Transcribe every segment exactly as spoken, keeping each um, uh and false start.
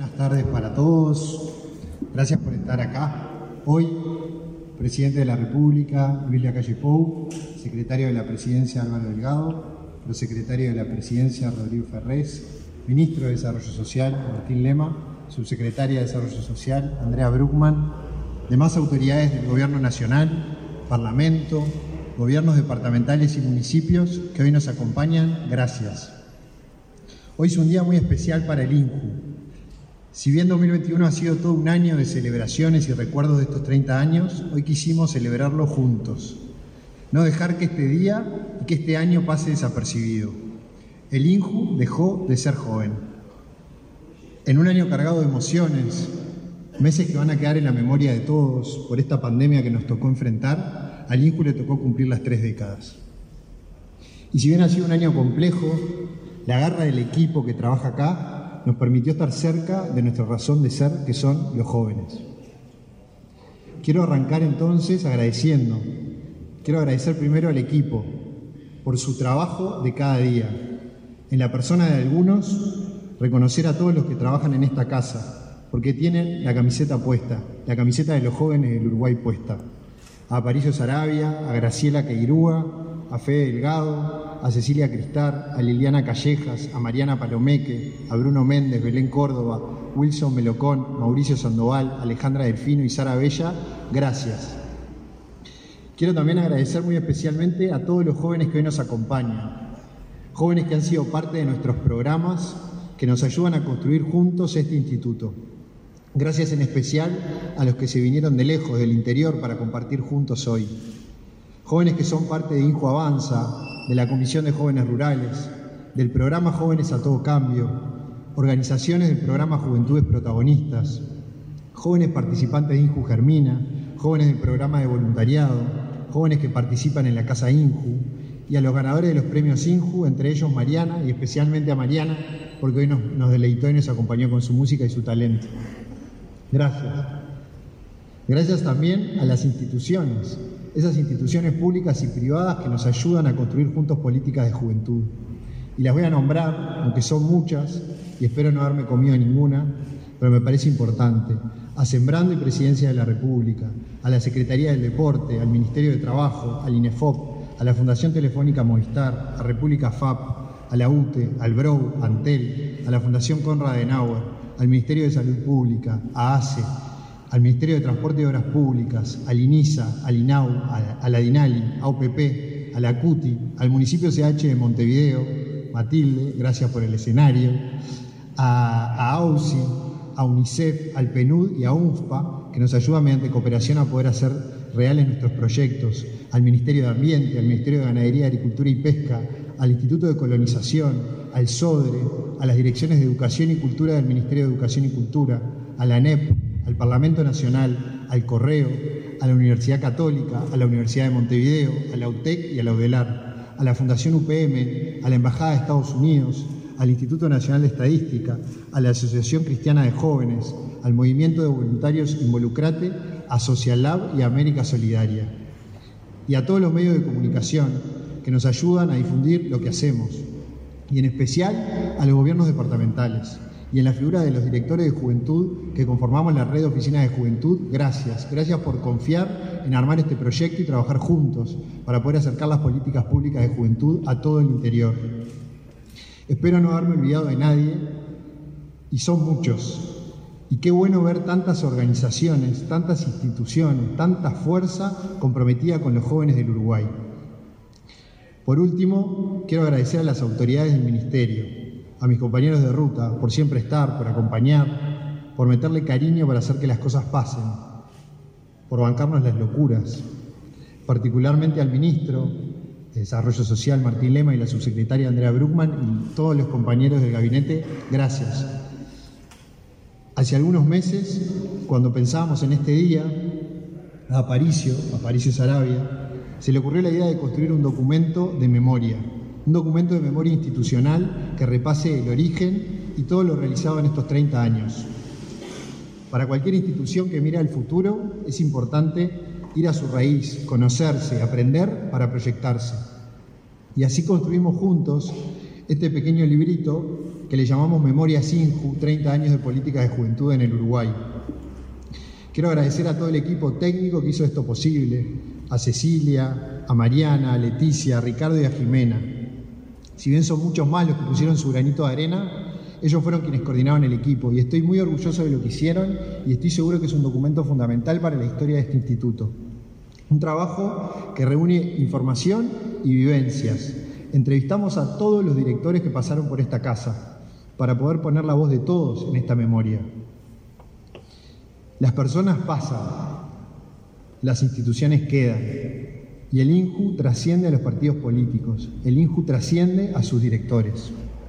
Buenas tardes para todos. Gracias por estar acá. Hoy, Presidente de la República, Luis Lacalle Pou, Secretario de la Presidencia, Álvaro Delgado, Prosecretario de la Presidencia, Rodrigo Ferrés, Ministro de Desarrollo Social, Martín Lema, Subsecretaria de Desarrollo Social, Andrea Bruckmann, demás autoridades del Gobierno Nacional, Parlamento, gobiernos departamentales y municipios que hoy nos acompañan, gracias. Hoy es un día muy especial para el INJU. Si bien dos mil veintiuno ha sido todo un año de celebraciones y recuerdos de estos treinta años, hoy quisimos celebrarlo juntos. No dejar que este día y que este año pase desapercibido. El INJU dejó de ser joven. En un año cargado de emociones, meses que van a quedar en la memoria de todos por esta pandemia que nos tocó enfrentar, al INJU le tocó cumplir las tres décadas. Y si bien ha sido un año complejo, la garra del equipo que trabaja acá nos permitió estar cerca de nuestra razón de ser, que son los jóvenes. Quiero arrancar entonces agradeciendo. Quiero agradecer primero al equipo por su trabajo de cada día. En la persona de algunos, reconocer a todos los que trabajan en esta casa, porque tienen la camiseta puesta, la camiseta de los jóvenes del Uruguay puesta. A Aparicio Sarabia, a Graciela Queirúa, a Fede Delgado, a Cecilia Cristar, a Liliana Callejas, a Mariana Palomeque, a Bruno Méndez, Belén Córdoba, Wilson Melocón, Mauricio Sandoval, Alejandra Delfino y Sara Bella, gracias. Quiero también agradecer muy especialmente a todos los jóvenes que hoy nos acompañan, jóvenes que han sido parte de nuestros programas, que nos ayudan a construir juntos este instituto. Gracias en especial a los que se vinieron de lejos, del interior, para compartir juntos hoy. Jóvenes que son parte de INJU Avanza, de la Comisión de Jóvenes Rurales, del programa Jóvenes a Todo Cambio, organizaciones del programa Juventudes Protagonistas, jóvenes participantes de INJU Germina, jóvenes del programa de voluntariado, jóvenes que participan en la Casa INJU, y a los ganadores de los premios INJU, entre ellos Mariana, y especialmente a Mariana, porque hoy nos, nos deleitó y nos acompañó con su música y su talento. Gracias. Gracias también a las instituciones, esas instituciones públicas y privadas que nos ayudan a construir juntos políticas de juventud. Y las voy a nombrar, aunque son muchas, y espero no haberme comido ninguna, pero me parece importante. A Sembrando y Presidencia de la República, a la Secretaría del Deporte, al Ministerio de Trabajo, al INEFOP, a la Fundación Telefónica Movistar, a República F A P, a la U T E, al BROU, a Antel, a la Fundación Konrad Adenauer, al Ministerio de Salud Pública, a ACE, al Ministerio de Transporte y Obras Públicas, al INISA, al INAU, a, a la DINALI, a U P P, a la CUTI, al municipio C H de Montevideo, Matilde, gracias por el escenario, a, a AUSI, a UNICEF, al PNUD y a UNFPA, que nos ayudan mediante cooperación a poder hacer reales nuestros proyectos, al Ministerio de Ambiente, al Ministerio de Ganadería, Agricultura y Pesca, al Instituto de Colonización, al SODRE, a las Direcciones de Educación y Cultura del Ministerio de Educación y Cultura, a la ANEP, al Parlamento Nacional, al Correo, a la Universidad Católica, a la Universidad de Montevideo, a la UTEC y a la UDELAR, a la Fundación U P M, a la Embajada de Estados Unidos, al Instituto Nacional de Estadística, a la Asociación Cristiana de Jóvenes, al Movimiento de Voluntarios Involucrate, a Social Lab y a América Solidaria. Y a todos los medios de comunicación que nos ayudan a difundir lo que hacemos, y en especial a los gobiernos departamentales. Y en la figura de los directores de juventud que conformamos la red de oficinas de juventud, gracias. Gracias por confiar en armar este proyecto y trabajar juntos para poder acercar las políticas públicas de juventud a todo el interior. Espero no haberme olvidado de nadie, y son muchos. Y qué bueno ver tantas organizaciones, tantas instituciones, tanta fuerza comprometida con los jóvenes del Uruguay. Por último, quiero agradecer a las autoridades del Ministerio, a mis compañeros de ruta, por siempre estar, por acompañar, por meterle cariño para hacer que las cosas pasen, por bancarnos las locuras, particularmente al ministro de Desarrollo Social, Martín Lema, y la subsecretaria Andrea Bruckmann, y todos los compañeros del gabinete, gracias. Hace algunos meses, cuando pensábamos en este día, a Aparicio, a Aparicio Sarabia, se le ocurrió la idea de construir un documento de memoria, un documento de memoria institucional que repase el origen y todo lo realizado en estos treinta años. Para cualquier institución que mira al futuro, es importante ir a su raíz, conocerse, aprender para proyectarse. Y así construimos juntos este pequeño librito que le llamamos Memorias INJU, treinta años de políticas de juventud en el Uruguay. Quiero agradecer a todo el equipo técnico que hizo esto posible, a Cecilia, a Mariana, a Leticia, a Ricardo y a Jimena. Si bien son muchos más los que pusieron su granito de arena, ellos fueron quienes coordinaron el equipo y estoy muy orgulloso de lo que hicieron y estoy seguro que es un documento fundamental para la historia de este instituto. Un trabajo que reúne información y vivencias. Entrevistamos a todos los directores que pasaron por esta casa para poder poner la voz de todos en esta memoria. Las personas pasan, las instituciones quedan y el INJU trasciende a los partidos políticos, el INJU trasciende a sus directores.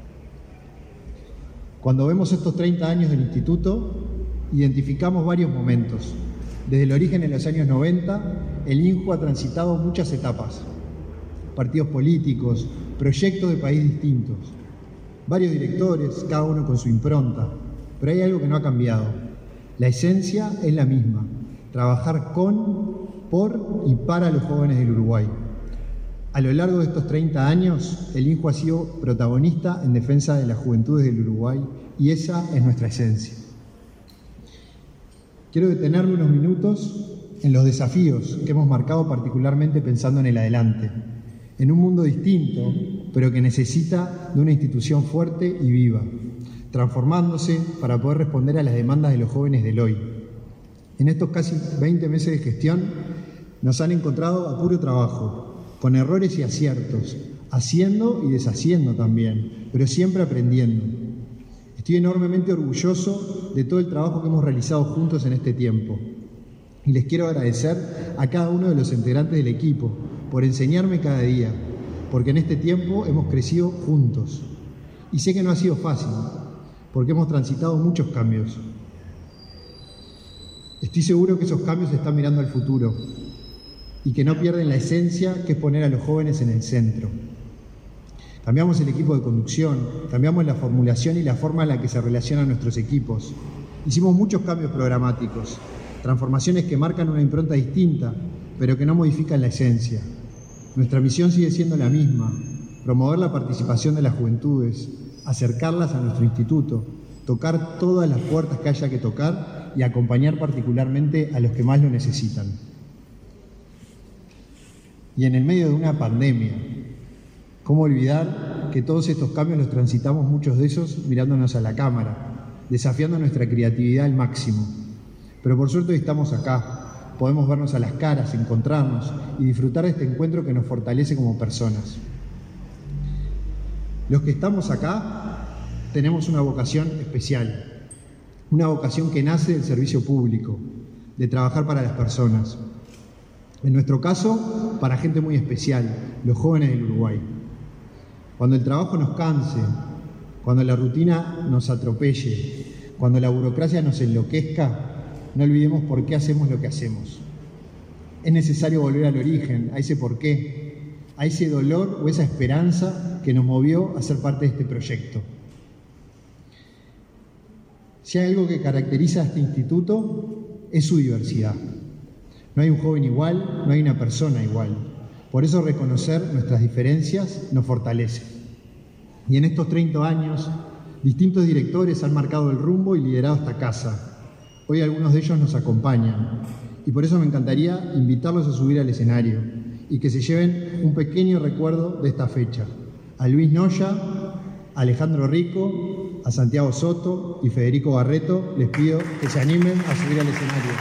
Cuando vemos estos treinta años del instituto, identificamos varios momentos. Desde el origen en los años noventa, el INJU ha transitado muchas etapas. Partidos políticos, proyectos de país distintos, varios directores, cada uno con su impronta, pero hay algo que no ha cambiado. La esencia es la misma, trabajar con, por y para los jóvenes del Uruguay. A lo largo de estos treinta años, el INJU ha sido protagonista en defensa de las juventudes del Uruguay y esa es nuestra esencia. Quiero detenerme unos minutos en los desafíos que hemos marcado particularmente pensando en el adelante, en un mundo distinto, pero que necesita de una institución fuerte y viva, transformándose para poder responder a las demandas de los jóvenes del hoy. En estos casi veinte meses de gestión nos han encontrado a puro trabajo, con errores y aciertos, haciendo y deshaciendo también, pero siempre aprendiendo. Estoy enormemente orgulloso de todo el trabajo que hemos realizado juntos en este tiempo. Y les quiero agradecer a cada uno de los integrantes del equipo por enseñarme cada día, porque en este tiempo hemos crecido juntos. Y sé que no ha sido fácil, porque hemos transitado muchos cambios. Estoy seguro que esos cambios están mirando al futuro y que no pierden la esencia que es poner a los jóvenes en el centro. Cambiamos el equipo de conducción, cambiamos la formulación y la forma en la que se relacionan nuestros equipos. Hicimos muchos cambios programáticos, transformaciones que marcan una impronta distinta, pero que no modifican la esencia. Nuestra misión sigue siendo la misma, promover la participación de las juventudes, acercarlas a nuestro instituto, tocar todas las puertas que haya que tocar y acompañar particularmente a los que más lo necesitan. Y en el medio de una pandemia, ¿cómo olvidar que todos estos cambios los transitamos, muchos de esos, mirándonos a la cámara, desafiando nuestra creatividad al máximo? Pero por suerte hoy estamos acá, podemos vernos a las caras, encontrarnos y disfrutar de este encuentro que nos fortalece como personas. Los que estamos acá tenemos una vocación especial, una vocación que nace del servicio público, de trabajar para las personas. En nuestro caso, para gente muy especial, los jóvenes del Uruguay. Cuando el trabajo nos canse, cuando la rutina nos atropelle, cuando la burocracia nos enloquezca, no olvidemos por qué hacemos lo que hacemos. Es necesario volver al origen, a ese porqué, a ese dolor o esa esperanza que nos movió a ser parte de este proyecto. Si hay algo que caracteriza a este instituto, es su diversidad. No hay un joven igual, no hay una persona igual. Por eso reconocer nuestras diferencias nos fortalece. Y en estos treinta años, distintos directores han marcado el rumbo y liderado esta casa. Hoy algunos de ellos nos acompañan. Y por eso me encantaría invitarlos a subir al escenario y que se lleven un pequeño recuerdo de esta fecha. A Luis Noya, a Alejandro Rico, a Santiago Soto y Federico Barreto, les pido que se animen a subir al escenario.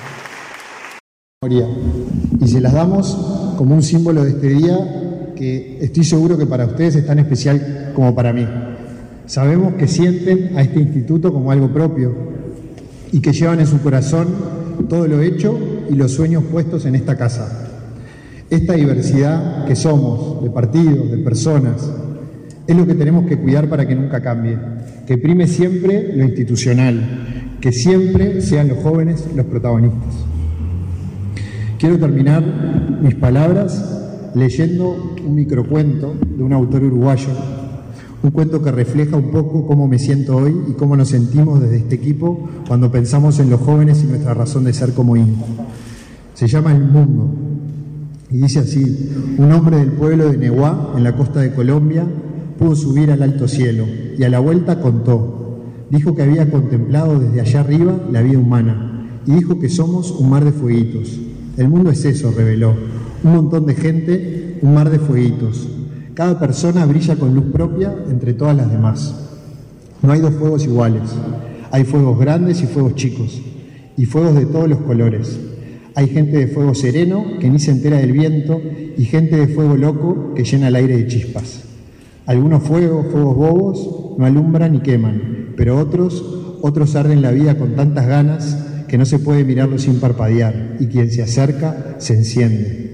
Y se las damos como un símbolo de este día que estoy seguro que para ustedes es tan especial como para mí. Sabemos que sienten a este instituto como algo propio y que llevan en su corazón todo lo hecho y los sueños puestos en esta casa. Esta diversidad que somos, de partidos, de personas, es lo que tenemos que cuidar para que nunca cambie, que prime siempre lo institucional, que siempre sean los jóvenes los protagonistas. Quiero terminar mis palabras leyendo un microcuento de un autor uruguayo, un cuento que refleja un poco cómo me siento hoy y cómo nos sentimos desde este equipo cuando pensamos en los jóvenes y nuestra razón de ser como INJU. Se llama El Mundo y dice así: un hombre del pueblo de Neguá, en la costa de Colombia, pudo subir al alto cielo y a la vuelta contó. Dijo que había contemplado desde allá arriba la vida humana y dijo que somos un mar de fueguitos. El mundo es eso, reveló. Un montón de gente, un mar de fueguitos. Cada persona brilla con luz propia entre todas las demás. No hay dos fuegos iguales. Hay fuegos grandes y fuegos chicos, y fuegos de todos los colores. Hay gente de fuego sereno que ni se entera del viento y gente de fuego loco que llena el aire de chispas. Algunos fuegos, fuegos bobos, no alumbran ni queman, pero otros, otros arden la vida con tantas ganas que no se puede mirarlo sin parpadear, y quien se acerca se enciende.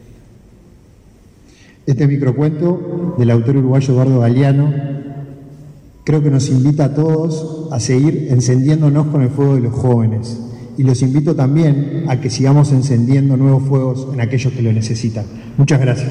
Este microcuento del autor uruguayo Eduardo Galeano creo que nos invita a todos a seguir encendiéndonos con el fuego de los jóvenes, y los invito también a que sigamos encendiendo nuevos fuegos en aquellos que lo necesitan. Muchas gracias.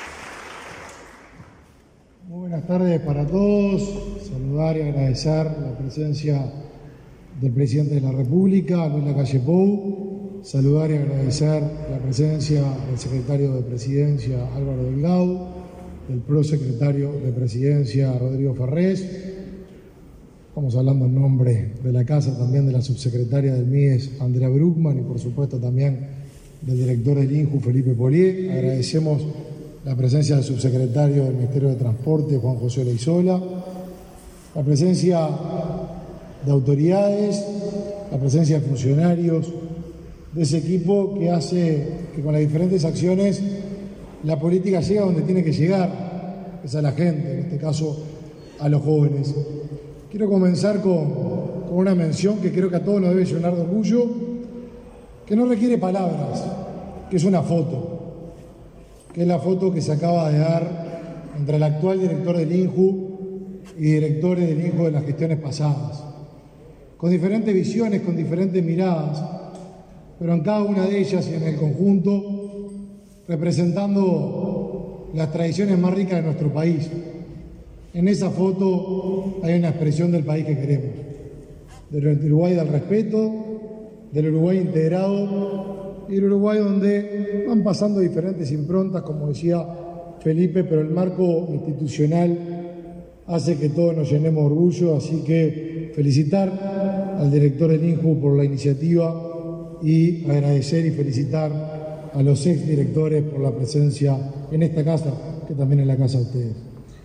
Muy buenas tardes para todos. Saludar y agradecer la presencia del Presidente de la República, Luis Lacalle Pou. Saludar y agradecer la presencia del Secretario de Presidencia, Álvaro Delgado, del Prosecretario de Presidencia, Rodrigo Ferrés. Estamos hablando en nombre de la Casa, también de la Subsecretaria del M I E S, Andrea Bruckman, y por supuesto también del Director del INJU, Felipe Polié. Agradecemos la presencia del Subsecretario del Ministerio de Transporte, Juan José Leizola, la presencia de autoridades, la presencia de funcionarios, de ese equipo que hace que con las diferentes acciones la política llegue a donde tiene que llegar, es a la gente, en este caso a los jóvenes. Quiero comenzar con, con una mención que creo que a todos nos debe llenar de orgullo, que no requiere palabras, que es una foto, que es la foto que se acaba de dar entre el actual director del INJU y directores del INJU de las gestiones pasadas, con diferentes visiones, con diferentes miradas, pero en cada una de ellas y en el conjunto representando las tradiciones más ricas de nuestro país. En esa foto hay una expresión del país que queremos, del Uruguay del respeto, del Uruguay integrado y el Uruguay donde van pasando diferentes improntas, como decía Felipe, pero el marco institucional hace que todos nos llenemos de orgullo, así que felicitar al director del INJU por la iniciativa y agradecer y felicitar a los exdirectores por la presencia en esta casa, que también es la casa de ustedes.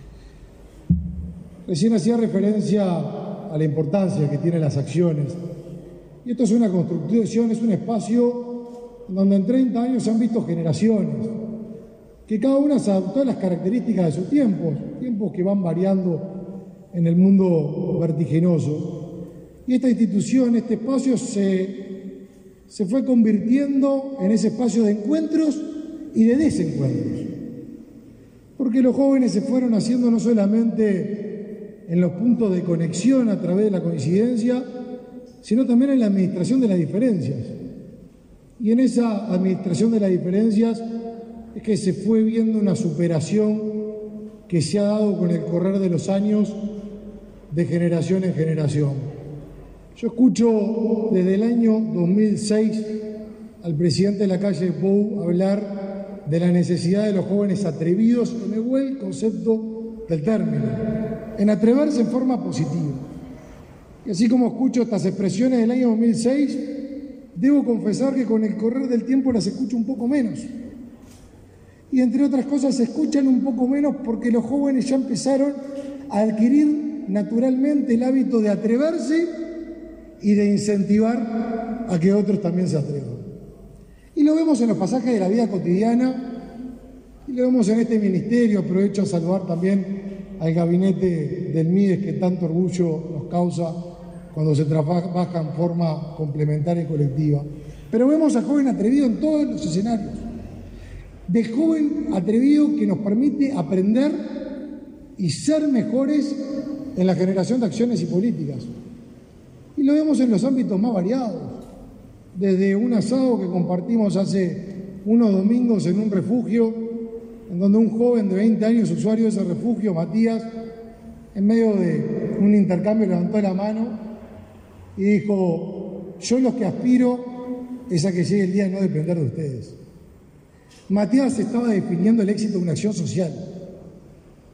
Recién hacía referencia a la importancia que tienen las acciones. Y esto es una construcción, es un espacio donde en treinta años se han visto generaciones, que cada una se adaptó a las características de sus tiempos, tiempos que van variando en el mundo vertiginoso. Y esta institución, este espacio, se, se fue convirtiendo en ese espacio de encuentros y de desencuentros. Porque los jóvenes se fueron haciendo no solamente en los puntos de conexión a través de la coincidencia, sino también en la administración de las diferencias. Y en esa administración de las diferencias es que se fue viendo una superación que se ha dado con el correr de los años de generación en generación. Yo escucho desde el año dos mil seis al presidente Lacalle Pou hablar de la necesidad de los jóvenes atrevidos, en el buen concepto del término, en atreverse en forma positiva. Y así como escucho estas expresiones del año dos mil seis, debo confesar que con el correr del tiempo las escucho un poco menos. Y entre otras cosas se escuchan un poco menos porque los jóvenes ya empezaron a adquirir naturalmente el hábito de atreverse y de incentivar a que otros también se atrevan. Y lo vemos en los pasajes de la vida cotidiana, y lo vemos en este ministerio. Aprovecho a saludar también al gabinete del M I E S, que tanto orgullo nos causa cuando se trabaja en forma complementaria y colectiva. Pero vemos al joven atrevido en todos los escenarios, del joven atrevido que nos permite aprender y ser mejores en la generación de acciones y políticas. Y lo vemos en los ámbitos más variados, desde un asado que compartimos hace unos domingos en un refugio, en donde un joven de veinte años, usuario de ese refugio, Matías, en medio de un intercambio levantó la mano y dijo: yo lo que aspiro es a que llegue el día de no depender de ustedes. Matías estaba definiendo el éxito de una acción social,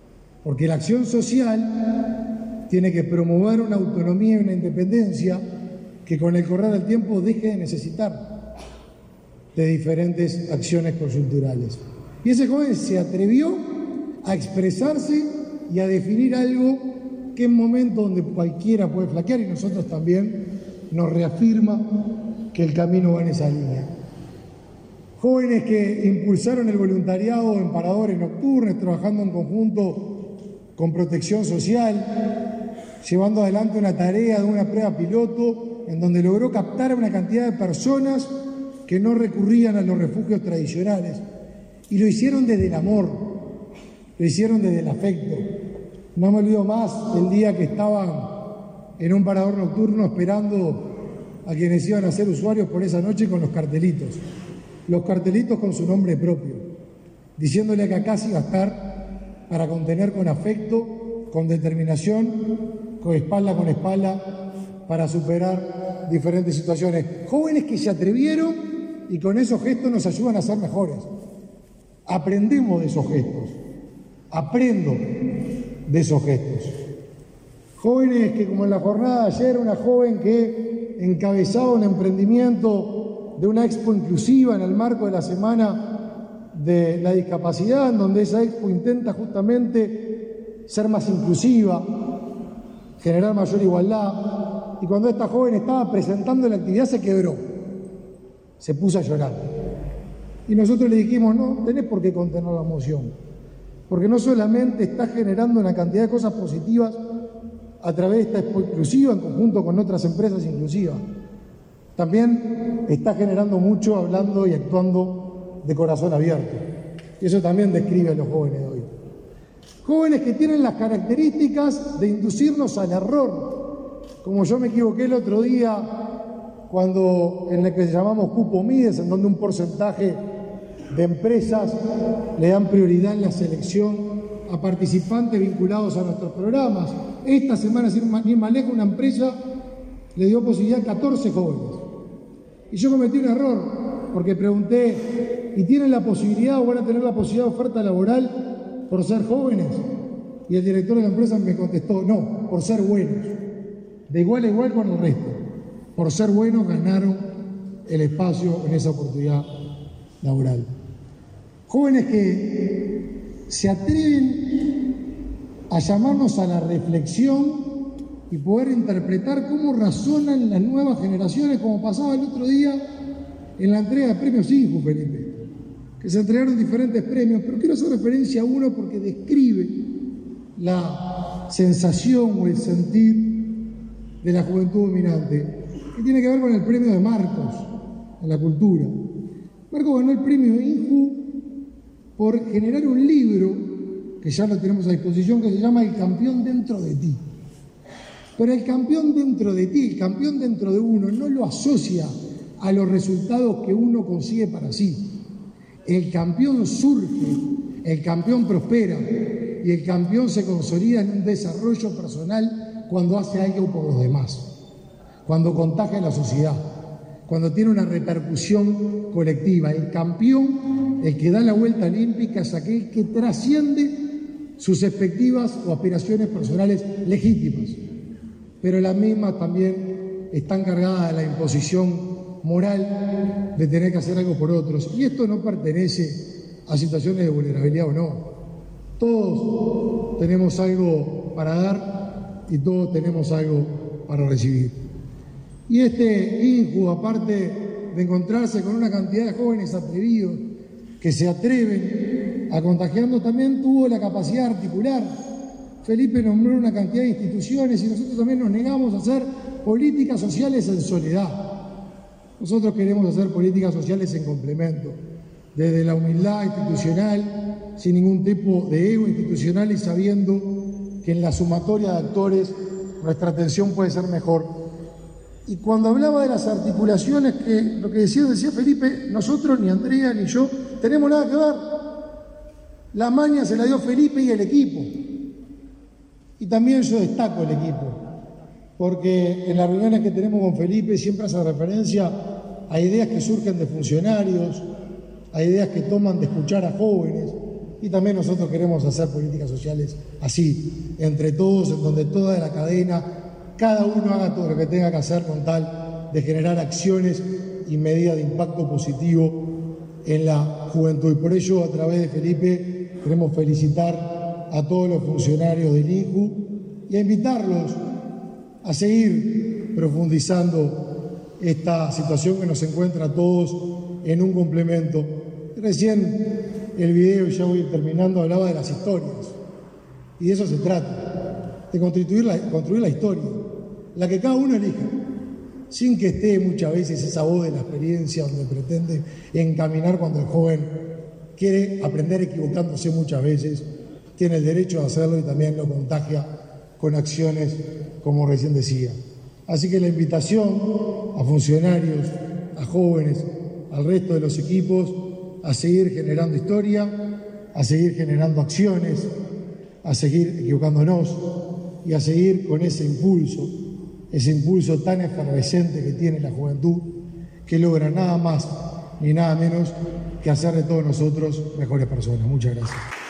porque la acción social tiene que promover una autonomía y una independencia que con el correr del tiempo deje de necesitar de diferentes acciones coyunturales. Y ese joven se atrevió a expresarse y a definir algo que en momentos donde cualquiera puede flaquear, y nosotros también, nos reafirma que el camino va en esa línea. Jóvenes que impulsaron el voluntariado en paradores nocturnos, trabajando en conjunto con Protección Social, llevando adelante una tarea de una prueba piloto en donde logró captar a una cantidad de personas que no recurrían a los refugios tradicionales. Y lo hicieron desde el amor, lo hicieron desde el afecto. No me olvido más el día que estaban en un parador nocturno esperando a quienes iban a ser usuarios por esa noche con los cartelitos. Los cartelitos con su nombre propio, diciéndole que acá sí iba a estar para contener con afecto, con determinación, con espalda con espalda, para superar diferentes situaciones. Jóvenes que se atrevieron y con esos gestos nos ayudan a ser mejores. Aprendemos de esos gestos, aprendo de esos gestos. Jóvenes que, como en la jornada de ayer, una joven que encabezaba un emprendimiento de una expo inclusiva en el marco de la Semana de la Discapacidad, en donde esa expo intenta justamente ser más inclusiva, generar mayor igualdad, y cuando esta joven estaba presentando la actividad se quebró, se puso a llorar. Y nosotros le dijimos, no, tenés por qué contener la emoción, porque no solamente está generando una cantidad de cosas positivas a través de esta expo inclusiva en conjunto con otras empresas inclusivas, también está generando mucho hablando y actuando de corazón abierto. Y eso también describe a los jóvenes de hoy. Jóvenes que tienen las características de inducirnos al error, como yo me equivoqué el otro día cuando en el que llamamos cupo Mides, en donde un porcentaje de empresas le dan prioridad en la selección a participantes vinculados a nuestros programas. Esta semana, sin más ni más lejos, una empresa le dio posibilidad a catorce jóvenes. Y yo cometí un error, porque pregunté, ¿y tienen la posibilidad o van a tener la posibilidad de oferta laboral por ser jóvenes? Y el director de la empresa me contestó, no, por ser buenos. De igual a igual con el resto. Por ser buenos ganaron el espacio en esa oportunidad laboral. Jóvenes que se atreven a llamarnos a la reflexión y poder interpretar cómo razonan las nuevas generaciones, como pasaba el otro día en la entrega de premios INJU, Felipe, que se entregaron diferentes premios, pero quiero hacer referencia a uno porque describe la sensación o el sentir de la juventud dominante, que tiene que ver con el premio de Marcos a la cultura. Marcos ganó el premio INJU por generar un libro, que ya lo tenemos a disposición, que se llama El campeón dentro de ti. Pero el campeón dentro de ti, el campeón dentro de uno, no lo asocia a los resultados que uno consigue para sí. El campeón surge, el campeón prospera y el campeón se consolida en un desarrollo personal cuando hace algo por los demás, cuando contagia a la sociedad, cuando tiene una repercusión colectiva. El campeón, el que da la vuelta olímpica, es aquel que trasciende sus expectativas o aspiraciones personales legítimas, pero las mismas también están cargadas de la imposición moral de tener que hacer algo por otros. Y esto no pertenece a situaciones de vulnerabilidad o no. Todos tenemos algo para dar y todos tenemos algo para recibir. Y este INJU, aparte de encontrarse con una cantidad de jóvenes atrevidos que se atreven a contagiarnos, también tuvo la capacidad de articular. Felipe nombró una cantidad de instituciones y nosotros también nos negamos a hacer políticas sociales en soledad. Nosotros queremos hacer políticas sociales en complemento, desde la humildad institucional, sin ningún tipo de ego institucional y sabiendo que en la sumatoria de actores nuestra atención puede ser mejor. Y cuando hablaba de las articulaciones, que lo que decía, decía Felipe, nosotros, ni Andrea, ni yo, tenemos nada que ver. La maña se la dio Felipe y el equipo. Y también yo destaco el equipo, porque en las reuniones que tenemos con Felipe siempre hace referencia a ideas que surgen de funcionarios, a ideas que toman de escuchar a jóvenes, y también nosotros queremos hacer políticas sociales así, entre todos, en donde toda la cadena, cada uno haga todo lo que tenga que hacer con tal de generar acciones y medidas de impacto positivo en la juventud. Y por ello, a través de Felipe, queremos felicitar a todos los funcionarios del I N J U y a invitarlos a seguir profundizando esta situación que nos encuentra a todos en un complemento. Recién el video, ya voy terminando, hablaba de las historias. Y de eso se trata, de construir la, construir la historia, la que cada uno elija, sin que esté muchas veces esa voz de la experiencia donde pretende encaminar cuando el joven quiere aprender equivocándose muchas veces, tiene el derecho a hacerlo y también lo contagia con acciones, como recién decía. Así que la invitación a funcionarios, a jóvenes, al resto de los equipos, a seguir generando historia, a seguir generando acciones, a seguir equivocándonos y a seguir con ese impulso, ese impulso tan efervescente que tiene la juventud, que logra nada más ni nada menos que hacer de todos nosotros mejores personas. Muchas gracias.